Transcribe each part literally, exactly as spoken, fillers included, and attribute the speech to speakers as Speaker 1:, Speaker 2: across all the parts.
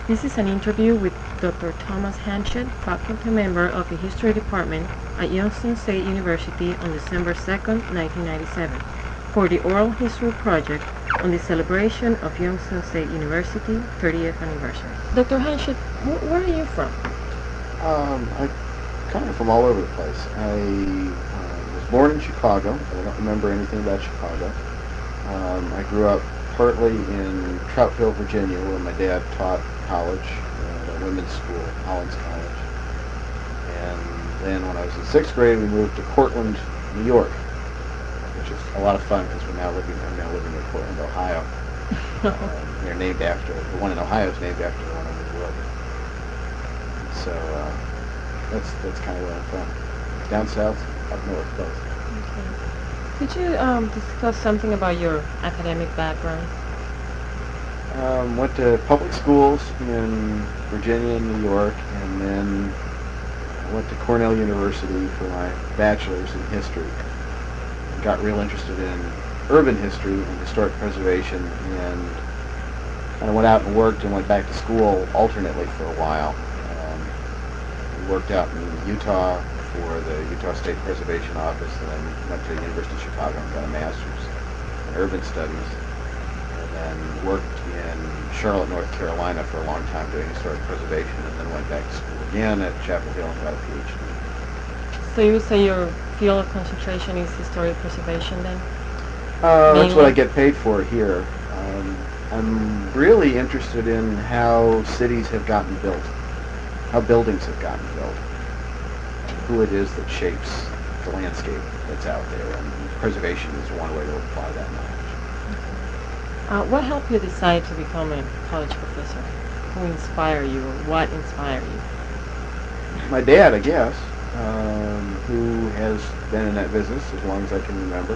Speaker 1: This is an interview with Doctor Thomas Hanchett, faculty member of the History Department at Youngstown State University on December second, nineteen ninety-seven, for the Oral History Project on the celebration of Youngstown State University thirtieth anniversary. Doctor Hanchett, wh- where are you from?
Speaker 2: Um, I kind of from all over the place. I uh, was born in Chicago. I don't remember anything about Chicago. Um, I grew up partly in Troutville, Virginia, where my dad taught college, uh, a women's school, Collins College. And then when I was in sixth grade, we moved to Portland, New York, which is a lot of fun because we're now living. I'm now living in Portland, Ohio. uh, they're named after the one in Ohio is named after the one in New York. So uh, that's that's kind of where I'm from. Down south, up north, both.
Speaker 1: Okay. Could you um, discuss something about your academic background?
Speaker 2: Um, went to public schools in Virginia and New York, and then I went to Cornell University for my bachelor's in history. Got real interested in urban history and historic preservation, and kind of went out and worked and went back to school alternately for a while. Um, worked out in Utah for the Utah State Preservation Office, and then went to the University of Chicago and got a master's in urban studies, and then worked in Charlotte, North Carolina for a long time doing historic preservation, and then went back to school again at Chapel Hill and got a PhD.
Speaker 1: So you would say your field of concentration is historic preservation then?
Speaker 2: Uh, that's what I
Speaker 1: Mainly?
Speaker 2: get paid for here. Um, I'm really interested in how cities have gotten built, how buildings have gotten built, who it is that shapes the landscape that's out there, and preservation is one way to apply that knowledge.
Speaker 1: Uh, what helped you decide to become a college professor? Who inspired you, or what inspired you?
Speaker 2: My dad, I guess, um, who has been in that business as long as I can remember.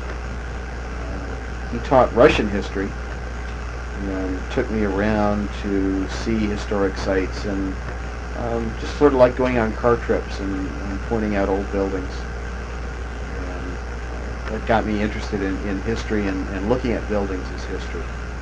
Speaker 2: Uh, he taught Russian history and took me around to see historic sites, and um, just sort of like going on car trips and, and pointing out old buildings. And uh, that got me interested in, in history and, and looking at buildings as history.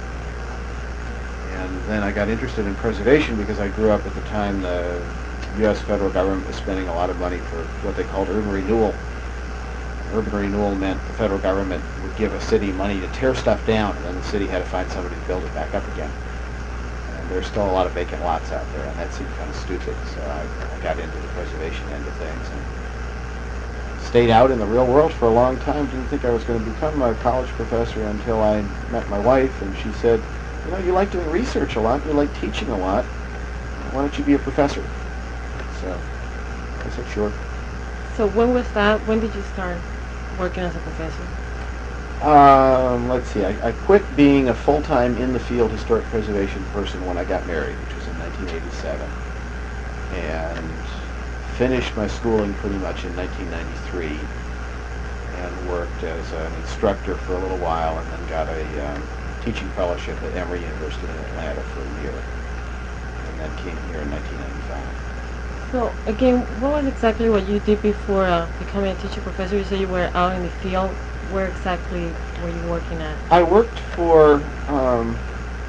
Speaker 2: And then I got interested in preservation because I grew up at the time the U S federal government was spending a lot of money for what they called urban renewal. Urban renewal meant the federal government would give a city money to tear stuff down, and then the city had to find somebody to build it back up again. And there's still a lot of vacant lots out there, and that seemed kind of stupid, so I, I got into the preservation end of things and stayed out in the real world for a long time. Didn't think I was going to become a college professor until I met my wife, and she said, you know, you like doing research a lot, you like teaching a lot, why don't you be a professor? So I said, sure.
Speaker 1: So when was that? When did you start working as a professor?
Speaker 2: Um, let's see, I, I quit being a full-time in-the-field historic preservation person when I got married, which was in nineteen eighty-seven, and finished my schooling pretty much in nineteen ninety-three, and worked as an instructor for a little while, and then got a um, teaching fellowship at Emory University in Atlanta for a year, and then came here in nineteen ninety-five.
Speaker 1: So again, what was exactly what you did before uh, becoming a teacher professor? You said you were out in the field. Where exactly were you working at?
Speaker 2: I worked for, um,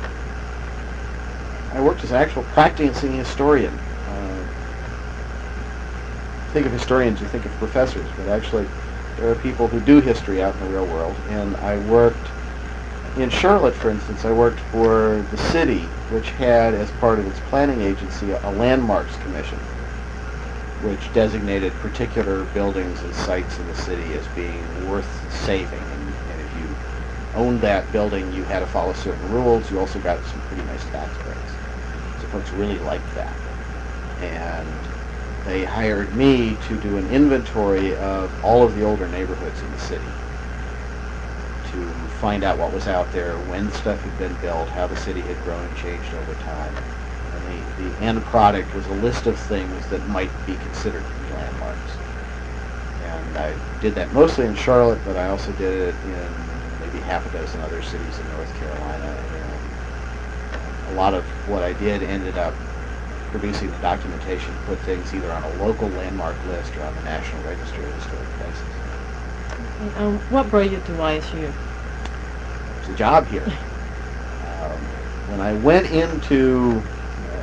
Speaker 2: I worked as an actual practicing historian. Uh, think of historians, you think of professors, but actually there are people who do history out in the real world. And I worked in Charlotte, for instance. I worked for the city, which had as part of its planning agency a landmarks commission, which designated particular buildings and sites in the city as being worth saving. And, and if you owned that building, you had to follow certain rules. You also got some pretty nice tax breaks. So folks really liked that. And they hired me to do an inventory of all of the older neighborhoods in the city, to find out what was out there, when stuff had been built, how the city had grown and changed over time. The, the end product was a list of things that might be considered to be landmarks. And I did that mostly in Charlotte, but I also did it in maybe half a dozen other cities in North Carolina. And a lot of what I did ended up producing the documentation to put things either on a local landmark list or on the National Register of Historic Places.
Speaker 1: And, um, what brought you to Y S U?
Speaker 2: It's a job here. um, when I went into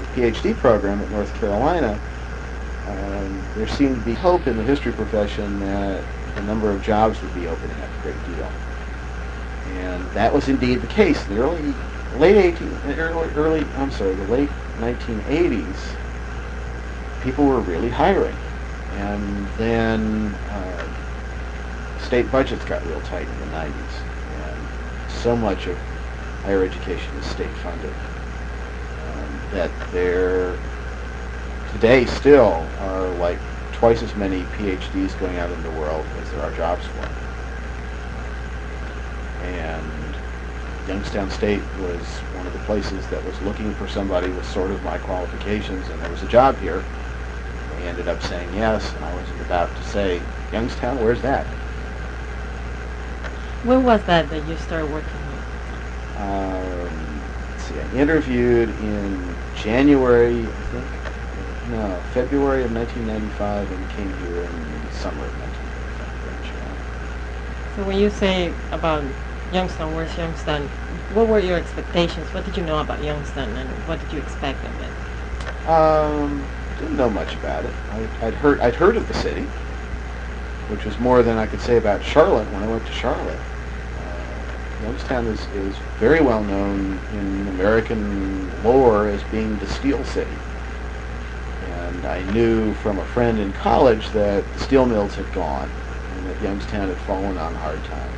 Speaker 2: PhD program at North Carolina, um, there seemed to be hope in the history profession that the number of jobs would be opening up a great deal. And that was indeed the case. In the early, late eighteen, early, early, I'm sorry, the late nineteen eighties, people were really hiring. And then uh, state budgets got real tight in the nineties, and so much of higher education is state funded um, that there today still are like twice as many PhDs going out in the world as there are jobs for them. And Youngstown State was one of the places that was looking for somebody with sort of my qualifications, and there was a job here. They ended up saying yes, and I was about to say, Youngstown, where's that?
Speaker 1: When was that that you started working here?
Speaker 2: Um, let's see, I interviewed in January, I think, no, February of nineteen ninety-five, and came here in the summer of nineteen ninety-five.
Speaker 1: So when you say about Youngstown, where's Youngstown, what were your expectations? What did you know about Youngstown, and what did you expect of it?
Speaker 2: Um, didn't know much about it. I, I'd heard I'd heard of the city, which was more than I could say about Charlotte when I went to Charlotte. Uh, Youngstown is, is very well known in American lore as being the Steel City. And I knew from a friend in college that the steel mills had gone and that Youngstown had fallen on hard times.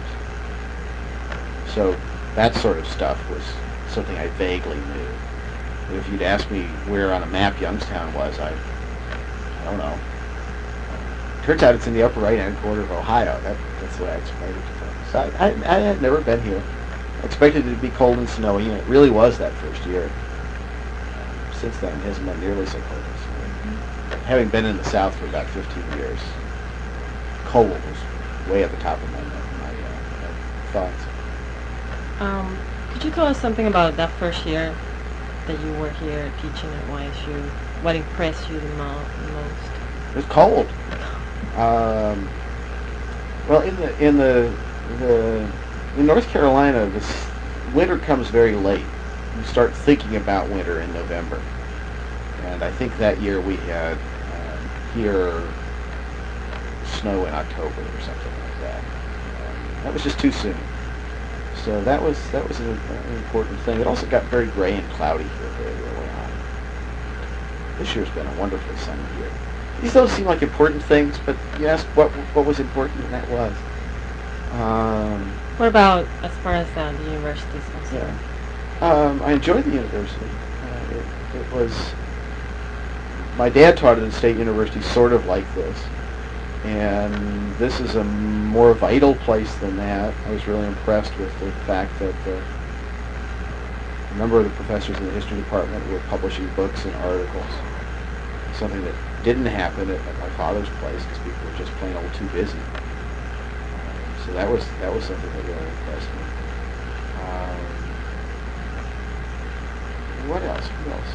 Speaker 2: So that sort of stuff was something I vaguely knew. But if you'd asked me where on a map Youngstown was, I, I don't know. Turns out it's in the upper right-hand corner of Ohio. That, that's the way I explained it to folks. So I, I, I had never been here. I expected it to be cold and snowy, and it really was that first year. Um, since then, it hasn't been nearly so cold and snowy. Mm-hmm. Having been in the South for about fifteen years, cold was way at the top of my, my, uh, my thoughts.
Speaker 1: Um, could you tell us something about that first year that you were here teaching at Y S U? What impressed you the, mo- the most?
Speaker 2: It was cold. Um, well, in the in the the in North Carolina, this winter comes very late. You start thinking about winter in November, and I think that year we had um, here snow in October or something like that. Um, that was just too soon. So that was that was an, an important thing. It also got very gray and cloudy here very early on. This year's been a wonderfully sunny year. These don't seem like important things, but you asked what what was important, and that was. Um,
Speaker 1: what about as far as uh, the university is concerned?
Speaker 2: Yeah. Um, I enjoyed the university. Uh, it, it was. My dad taught at a state university sort of like this, and this is a more vital place than that. I was really impressed with the fact that the, a number of the professors in the history department were publishing books and articles. Something that didn't happen at, at my father's place because people were just plain old too busy. Uh, so that was that was something that really impressed me. Um, what else? What else?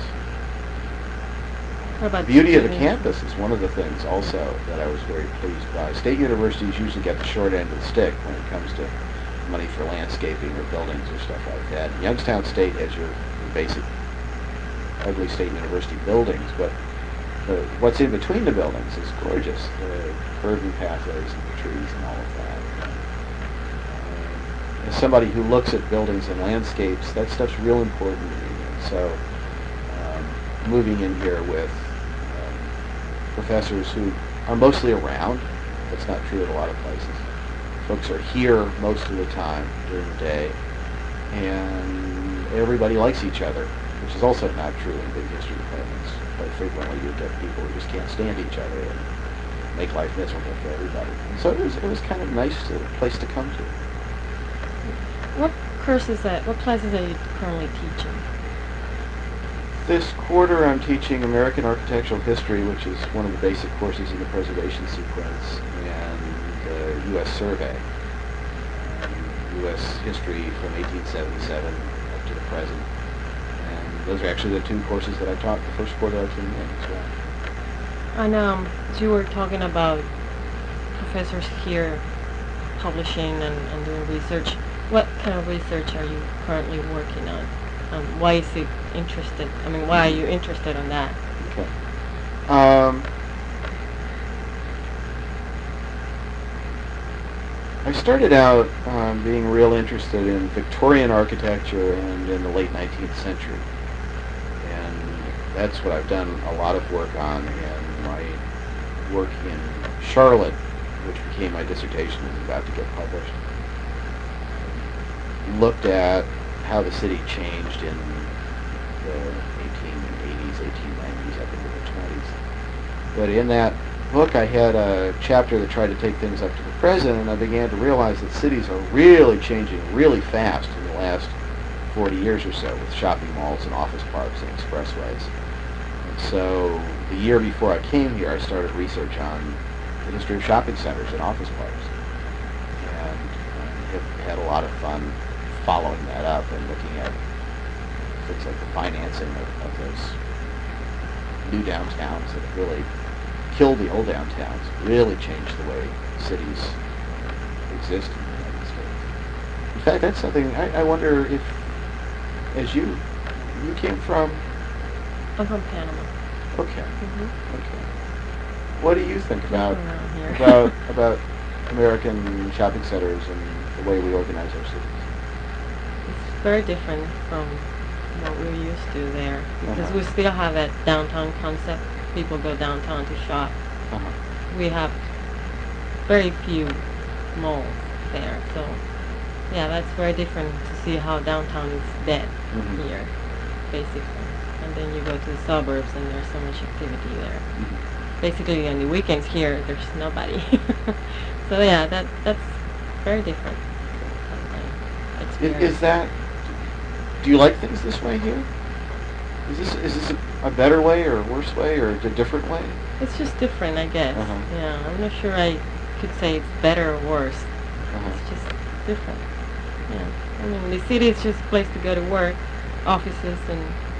Speaker 1: What about
Speaker 2: the beauty of the
Speaker 1: students?
Speaker 2: campus is one of the things also that I was very pleased by. State universities usually get the short end of the stick when it comes to money for landscaping or buildings or stuff like that. Youngstown State has your, your basic ugly state university buildings, but the, what's in between the buildings is gorgeous. The curving pathways and the trees and all of that. Uh, as somebody who looks at buildings and landscapes, that stuff's real important to me. And so um, moving in here with um, professors who are mostly around, that's not true at a lot of places. Folks are here most of the time during the day, and everybody likes each other, which is also not true in big history departments. Quite frequently you get people who just can't stand each other and make life miserable for everybody. And so it was, it was kind of a nice uh, place to come to.
Speaker 1: What courses that, what classes are you currently teaching?
Speaker 2: This quarter I'm teaching American Architectural History, which is one of the basic courses in the preservation sequence, and the U S Survey, um, U S history from eighteen seventy-seven up to the present. And those are actually the two courses that I taught the first quarter I came in as well.
Speaker 1: And um, you were talking about professors here publishing and, and doing research. What kind of research are you currently working on? Um, why is it interested? I mean, why are you interested in that?
Speaker 2: Okay. Um, I started out um, being real interested in Victorian architecture and in the late nineteenth century. And that's what I've done a lot of work on, and my work in Charlotte, which became my dissertation and is about to get published, looked at how the city changed in the eighteen eighties, eighteen nineties, up into the twenties. But in that book, I had a chapter that tried to take things up to the present, and I began to realize that cities are really changing really fast in the last forty years or so, with shopping malls and office parks and expressways. And so the year before I came here, I started research on the history of shopping centers and office parks, and uh, have had a lot of fun following that up and looking at things like the financing of, of those new downtowns that have really killed the old downtowns, really changed the way cities exist in the United States. In fact, that's something I, I wonder if, as you, you came from...
Speaker 1: I'm from Panama.
Speaker 2: Okay.
Speaker 1: Mm-hmm.
Speaker 2: Okay. What do you think about
Speaker 1: Around here.
Speaker 2: about about American shopping centers and the way we organize our cities?
Speaker 1: It's very different from what we're used to there, because
Speaker 2: Uh-huh.
Speaker 1: we still have that downtown concept. People go downtown to shop.
Speaker 2: Uh-huh.
Speaker 1: We have very few malls there, so yeah, that's very different to see how downtown is dead
Speaker 2: Mhm.
Speaker 1: here, basically. And then you go to the suburbs and there's so much activity there.
Speaker 2: Mhm.
Speaker 1: Basically on the weekends here, there's nobody. So yeah, that that's very different from my
Speaker 2: Is,
Speaker 1: experience.
Speaker 2: is that? Do you like things this way here? Is this is this a, a better way or a worse way or a different way?
Speaker 1: It's just different, I guess.
Speaker 2: Uh-huh.
Speaker 1: Yeah, I'm not sure I could say it's better or worse.
Speaker 2: Uh-huh.
Speaker 1: It's just different. Yeah. I mean, the city is just a place to go to work, offices and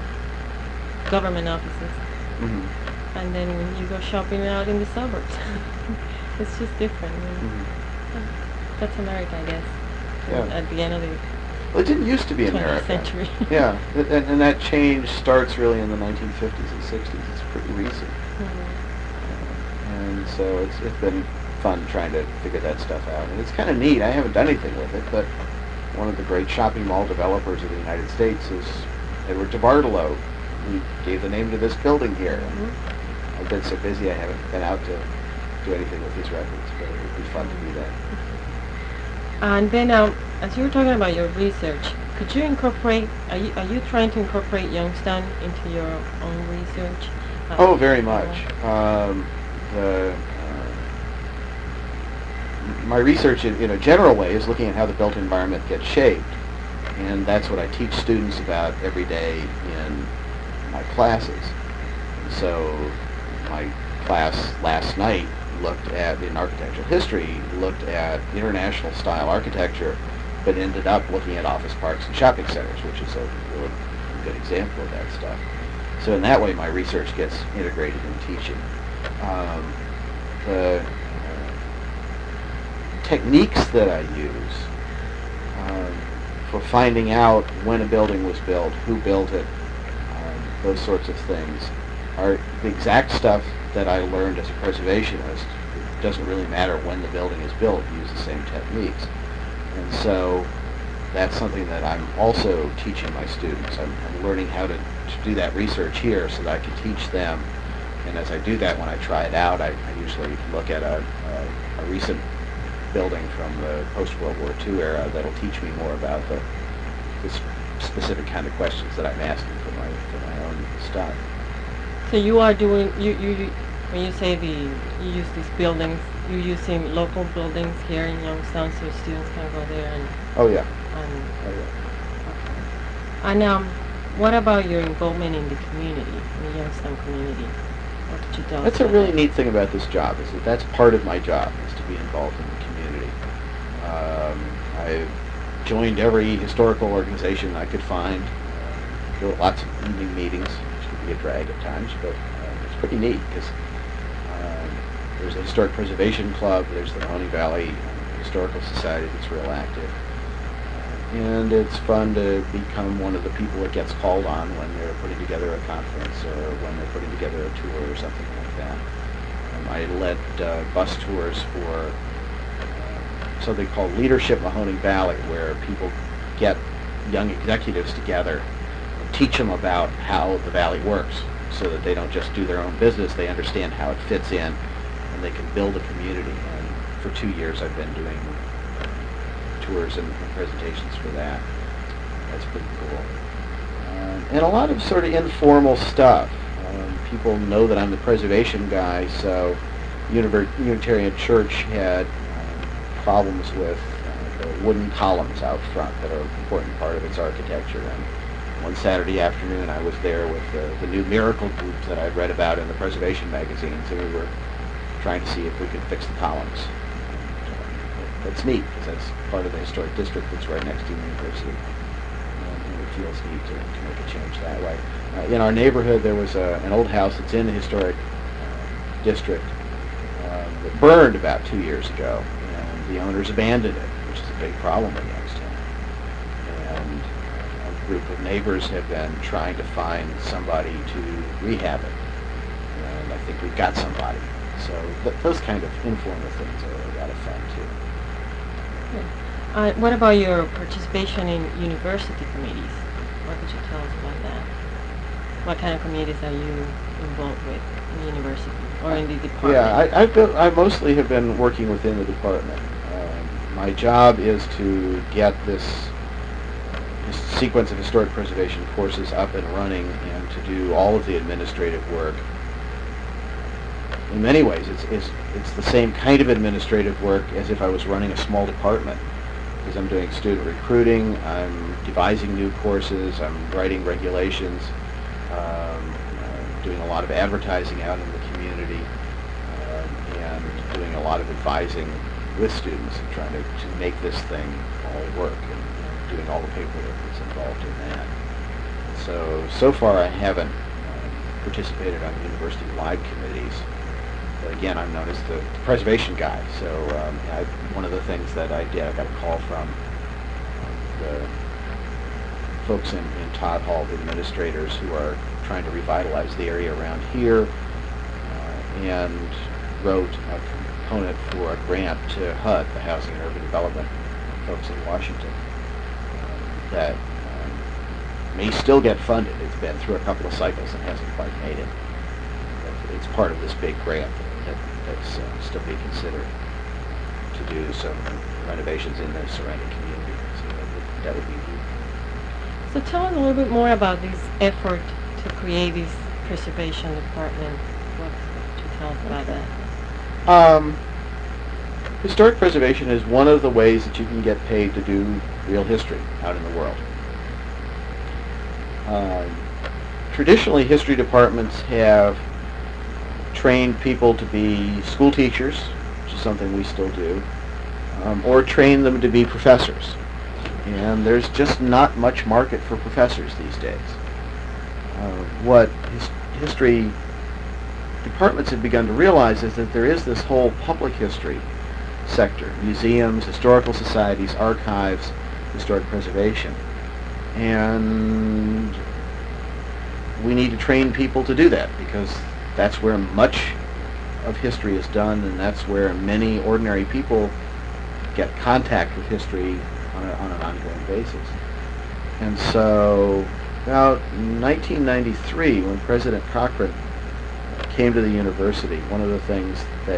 Speaker 1: government offices.
Speaker 2: Mm-hmm.
Speaker 1: And then when you go shopping out in the suburbs, it's just different. I mean,
Speaker 2: Mm-hmm.
Speaker 1: yeah, that's America, I guess.
Speaker 2: Yeah.
Speaker 1: At the end of the
Speaker 2: Well, it didn't used to be
Speaker 1: twentieth
Speaker 2: America.
Speaker 1: century.
Speaker 2: Yeah, and, and that change starts really in the nineteen fifties and sixties. It's pretty recent.
Speaker 1: Mhm.
Speaker 2: And so it's it's been fun trying to figure that stuff out. And it's kind of neat. I haven't done anything with it, but one of the great shopping mall developers of the United States is Edward DeBartolo. He gave the name to this building here.
Speaker 1: Mhm.
Speaker 2: I've been so busy I haven't been out to do anything with his records, but it would be fun to do that.
Speaker 1: And then, um, as you were talking about your research, could you incorporate? Are you are you trying to incorporate Youngstown into your own research? Uh,
Speaker 2: Oh, very much. Um, the, uh, my research in, in a general way is looking at how the built environment gets shaped. And that's what I teach students about every day in my classes. So my class last night looked at, in architectural history, looked at international style architecture, but ended up looking at office parks and shopping centers, which is a really good example of that stuff. So in that way, my research gets integrated in teaching. Um, the uh, techniques that I use um, for finding out when a building was built, who built it, um, those sorts of things, are the exact stuff that I learned as a preservationist. It doesn't really matter when the building is built, you use the same techniques. And so that's something that I'm also teaching my students. I'm, I'm learning how to, to do that research here so that I can teach them. And as I do that, when I try it out, I, I usually look at a, a, a recent building from the post-World War Two era that'll teach me more about the, the s- specific kind of questions that I'm asking for my, for my own stuff.
Speaker 1: So you are doing you, you you when you say the you use these buildings, you're using local buildings here in Youngstown, so students can go there and
Speaker 2: Oh, yeah.
Speaker 1: and
Speaker 2: Oh, yeah.
Speaker 1: and um, what about your involvement in the community, in the Youngstown community? What could you tell us
Speaker 2: That's a
Speaker 1: about
Speaker 2: really
Speaker 1: that?
Speaker 2: neat thing about this job, is that that's part of my job, is to be involved in the community. Um, I've joined every historical organization I could find. Uh, go to lots of evening meetings, which can be a drag at times, but uh, it's pretty neat, because um, there's a Historic Preservation Club, there's the Mahoning Valley Historical Society that's real active. Um, and it's fun to become one of the people that gets called on when they're putting together a conference or when they're putting together a tour or something like that. Um, I led uh, bus tours for uh, something called Leadership Mahoning Valley, where people get young executives together and teach them about how the valley works, so that they don't just do their own business, they understand how it fits in, and they can build a community. And for two years I've been doing tours and, and presentations for that. That's pretty cool. Um, and a lot of sort of informal stuff. Um, people know that I'm the preservation guy, so Univer- Unitarian Church had um, problems with uh, the wooden columns out front that are an important part of its architecture. And one Saturday afternoon I was there with the, the new miracle groups that I'd read about in the preservation magazines, and we were trying to see if we could fix the columns. That's neat, because that's part of the historic district that's right next to the university. Um, and it feels neat to, to make a change that way. Uh, in our neighborhood, there was a, an old house that's in the historic uh, district um, that burned about two years ago, and the owners abandoned it, which is a big problem in Youngstown. And uh, a group of neighbors have been trying to find somebody to rehab it, and I think we've got somebody. So th- those kind of informal things are a lot of fun, too.
Speaker 1: Uh, what about your participation in university committees? What could you tell us about that? What kind of committees are you involved with in the university or in the department?
Speaker 2: Yeah, I, I've been, I mostly have been working within the department. Um, my job is to get this, this sequence of historic preservation courses up and running, and to do all of the administrative work. In many ways, it's, it's, it's the same kind of administrative work as if I was running a small department, because I'm doing student recruiting, I'm devising new courses, I'm writing regulations, um, uh, doing a lot of advertising out in the community, um, and doing a lot of advising with students and trying to, to make this thing all work, and doing all the paperwork that's involved in that. So, so far I haven't uh, participated on university-wide committees. But again, I'm known as the, the preservation guy, so um, I, one of the things that I did, I got a call from um, the folks in, in Todd Hall, the administrators who are trying to revitalize the area around here, uh, and wrote a component for a grant to H U D, the Housing and Urban Development folks in Washington, um, that um, may still get funded. It's been through a couple of cycles and hasn't quite made it. But it's part of this big grant that, that's uh, still being considered to do some renovations in the surrounding community. So that would, that would be neat.
Speaker 1: So tell us a little bit more about this effort to create this preservation department. What could you tell us about that?
Speaker 2: Um, historic preservation is one of the ways that you can get paid to do real history out in the world. Um, traditionally, history departments have trained people to be school teachers, which is something we still do, um, or train them to be professors. And there's just not much market for professors these days. Uh, what his, history departments have begun to realize is that there is this whole public history sector, museums, historical societies, archives, historic preservation. And we need to train people to do that, because that's where much of history is done, and that's where many ordinary people get contact with history on, a, on an ongoing basis. And so about nineteen ninety-three, when President Cochran came to the university, one of the things that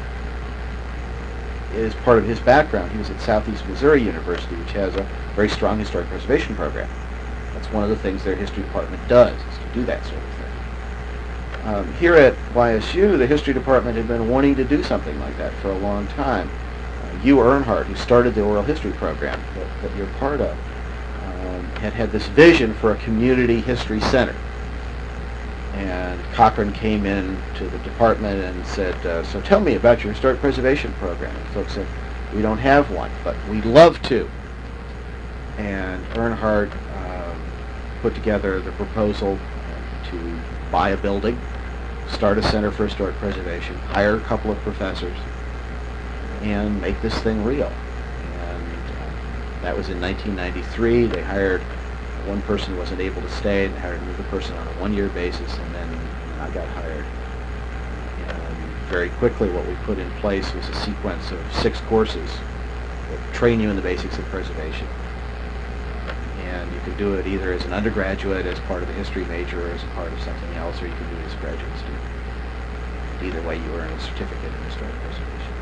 Speaker 2: is part of his background, he was at Southeast Missouri University, which has a very strong historic preservation program. That's one of the things their history department does, is to do that sort of thing. Um, here at Y S U, the history department had been wanting to do something like that for a long time. Uh, Hugh Earnhardt, who started the oral history program that, that you're part of, um, had had this vision for a community history center. And Cochran came in to the department and said, uh, so tell me about your historic preservation program. And folks said, we don't have one, but we'd love to. And Earnhardt um, put together the proposal uh, to buy a building, start a center for historic preservation, hire a couple of professors, and make this thing real. And uh, that was in nineteen ninety-three. They hired, one person wasn't able to stay, and hired another person on a one-year basis, and then I got hired. And very quickly what we put in place was a sequence of six courses that train you in the basics of preservation. And you could do it either as an undergraduate, as part of a history major, or as a part of something else, or you could do it as a graduate student. Either way, you earn a certificate in historic preservation.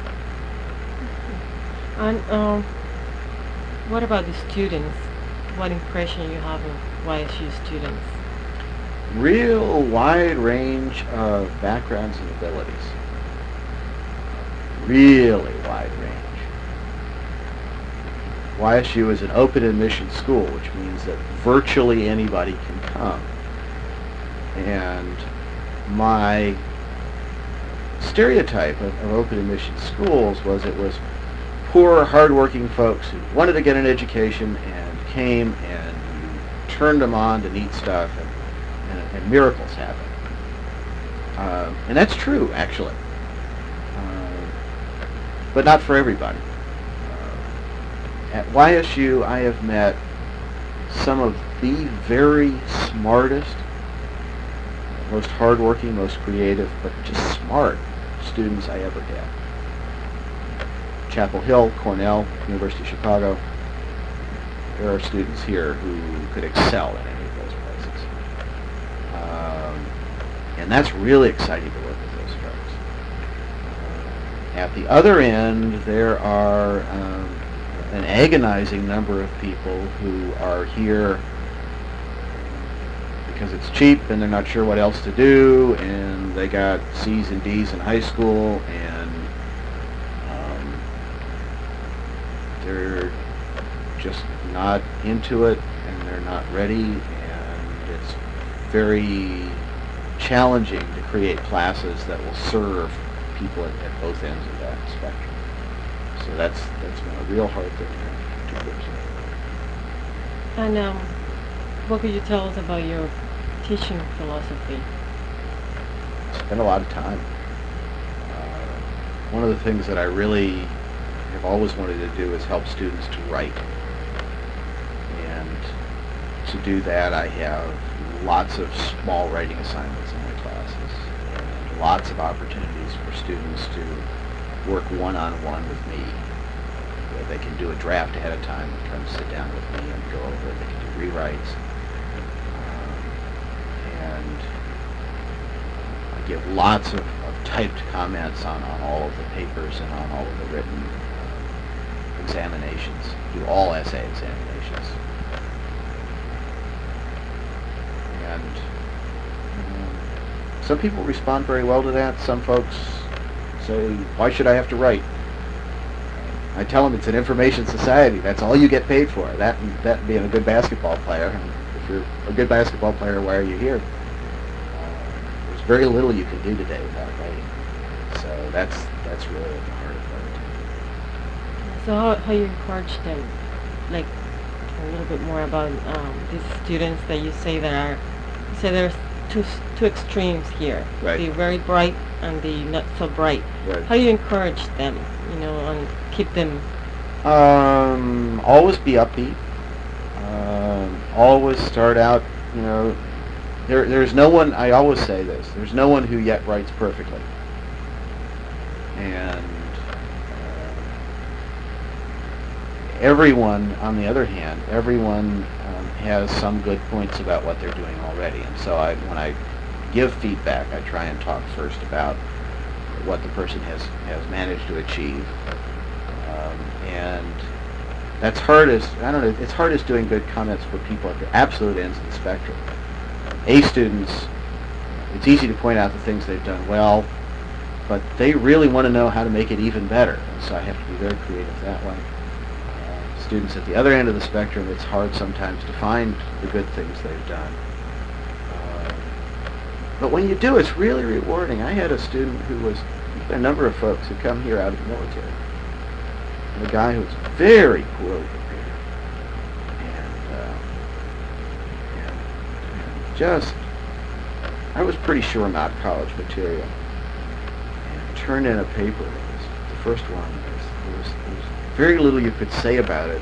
Speaker 1: And um, what about the students? What impression you have of Y S U students?
Speaker 2: Real wide range of backgrounds and abilities. Really wide range. Y S U is an open admission school, which means that virtually anybody can come. And my stereotype of, of open admission schools was it was poor, hardworking folks who wanted to get an education and came and you turned them on to neat stuff, and, and, and miracles happened. Uh, and that's true, actually. Uh, but not for everybody. Uh, at Y S U, I have met some of the very smartest, most hardworking, most creative, but just smart students I ever had. Chapel Hill, Cornell, University of Chicago. There are students here who could excel in any of those places. Um, and that's really exciting to work with those folks. Uh, at the other end, there are um, an agonizing number of people who are here because it's cheap and they're not sure what else to do, and they got C's and D's in high school, and um, they're just not into it, and they're not ready, and it's very challenging to create classes that will serve people at, at both ends of that spectrum. So that's that's been a real hard thing to, to pursue.
Speaker 1: And um, what could you tell us about your teaching philosophy?
Speaker 2: Spend a lot of time. Uh, one of the things that I really have always wanted to do is help students to write. And to do that, I have lots of small writing assignments in my classes, and lots of opportunities for students to work one-on-one with me. Where they can do a draft ahead of time and come sit down with me and go over it. They can do rewrites. And I give lots of, of typed comments on, on all of the papers and on all of the written uh, examinations. Do all essay examinations. And um, some people respond very well to that. Some folks say, why should I have to write? I tell them it's an information society. That's all you get paid for. That and, that and being a good basketball player. If you're a good basketball player, why are you here? Uh, there's very little you can do today without writing. So that's that's really at the heart of it.
Speaker 1: So how, how you encourage them, like a little bit more about um, these students that you say that are, you say there's two two extremes here,
Speaker 2: Right.
Speaker 1: the very bright and the not so bright.
Speaker 2: Right.
Speaker 1: How do you encourage them, you know, and keep them?
Speaker 2: Um, always be upbeat. Um, always start out, you know, there, there's no one, I always say this, there's no one who yet writes perfectly. And uh, everyone, on the other hand, everyone um, has some good points about what they're doing already. And so I, when I give feedback, I try and talk first about what the person has, has managed to achieve. Um, and that's hardest, I don't know, it's hardest doing good comments for people at the absolute ends of the spectrum. A students, it's easy to point out the things they've done well, but they really want to know how to make it even better, and so I have to be very creative that way. Uh, students at the other end of the spectrum, it's hard sometimes to find the good things they've done. Uh, but when you do, it's really rewarding. I had a student who was, a number of folks who come here out of the military. A guy who was very poorly prepared, and, uh, and, and just, I was pretty sure not college material, and turned in a paper that was, the first one, was, there was, there was very little you could say about it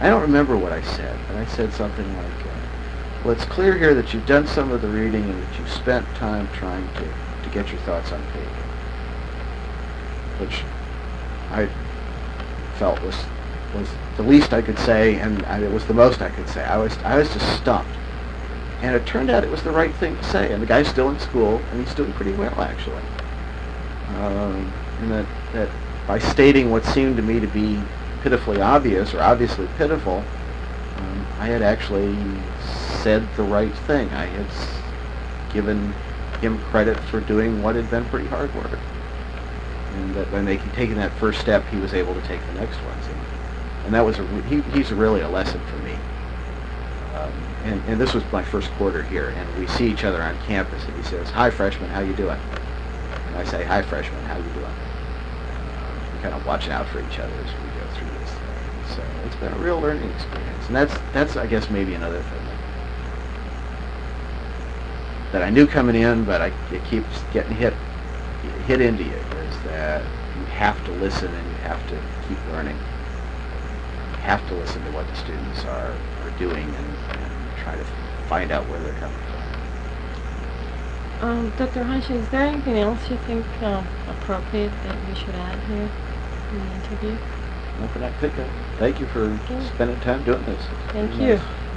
Speaker 2: I don't remember what I said, but I said something like, uh, well, it's clear here that you've done some of the reading and that you've spent time trying to, to get your thoughts on paper, which I felt was was the least I could say, and I, it was the most I could say. I was I was just stumped. And it turned out it was the right thing to say. And the guy's still in school, and he's doing pretty well, actually. Um, and that, that by stating what seemed to me to be pitifully obvious, or obviously pitiful, um, I had actually said the right thing. I had s- given him credit for doing what had been pretty hard work. And that when they had taken that first step, he was able to take the next ones. And, and that was a re- he, he's really a lesson for me. Um, and, and this was my first quarter here, and we see each other on campus, and he says, "Hi, freshman, how you doing?" And I say, "Hi, freshman, how you doing?" Uh, we're kind of watching out for each other as we go through this thing. So it's been a real learning experience, and that's that's I guess maybe another thing that, that I knew coming in, but I, it keeps getting hit hit into you, is that you have to listen and you have to keep learning. You have to listen to what the students are, are doing and, and try to find out where they're coming from.
Speaker 1: Um, Doctor Hanshin, is there anything else you think um, appropriate that we should add here in the interview?
Speaker 2: Nothing I can think of. Thank you for
Speaker 1: Okay.
Speaker 2: spending time doing this. It's
Speaker 1: Thank
Speaker 2: really
Speaker 1: you.
Speaker 2: nice.